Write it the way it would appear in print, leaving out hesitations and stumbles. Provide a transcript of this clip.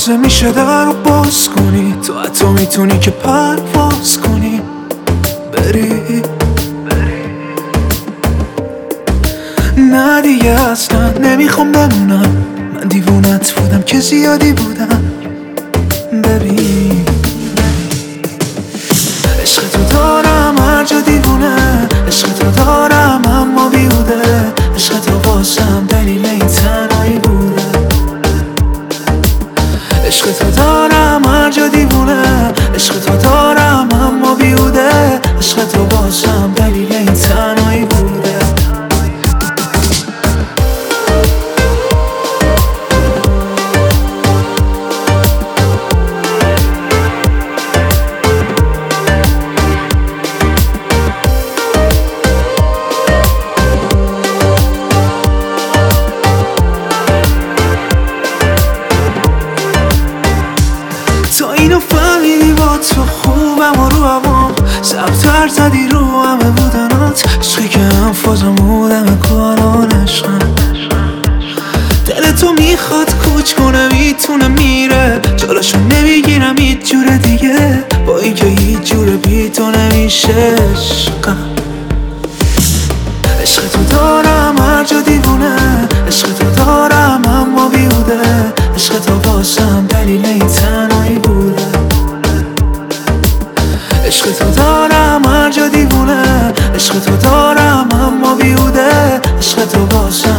لحظه میشه در رو باز کنی، تو حتی میتونی که پرواز کنی بری. نه دیگه اصلا نمیخوام بمونم، من دیوونت بودم که زیادی بودم. ببین عشق تو دارم هر جا دیوونه، عشق تو دارم اما بیهوده، عشق تو واسم دلیل این تنهایی بوده. عشق تو دارم هر جا دیوونه، عشق تو دارم اما بیهوده، عشق تو واسم دلیل این تنهایی بوده. تا اینو فهمیدی با تو خوبم و رو هوام، سبتر زدی رو همه بودنات، عشقی که هم فازم بودم کاران عشقم. دل تو میخواد کوچ کنه میتونه میره، جلوشو نمیگیرم هیچ جور دیگه، با اینکه هیچ جور بی تو نمیشه عشقم. عشق تو دارم هر جا دیوونه، عشق تو دارم اما بیهوده، عشق تو واسم دلیل این تنهایی بوده. عشق تو دارم هر جا دیوونه، عشق تو دارم اما بیهوده، عشق تو واسم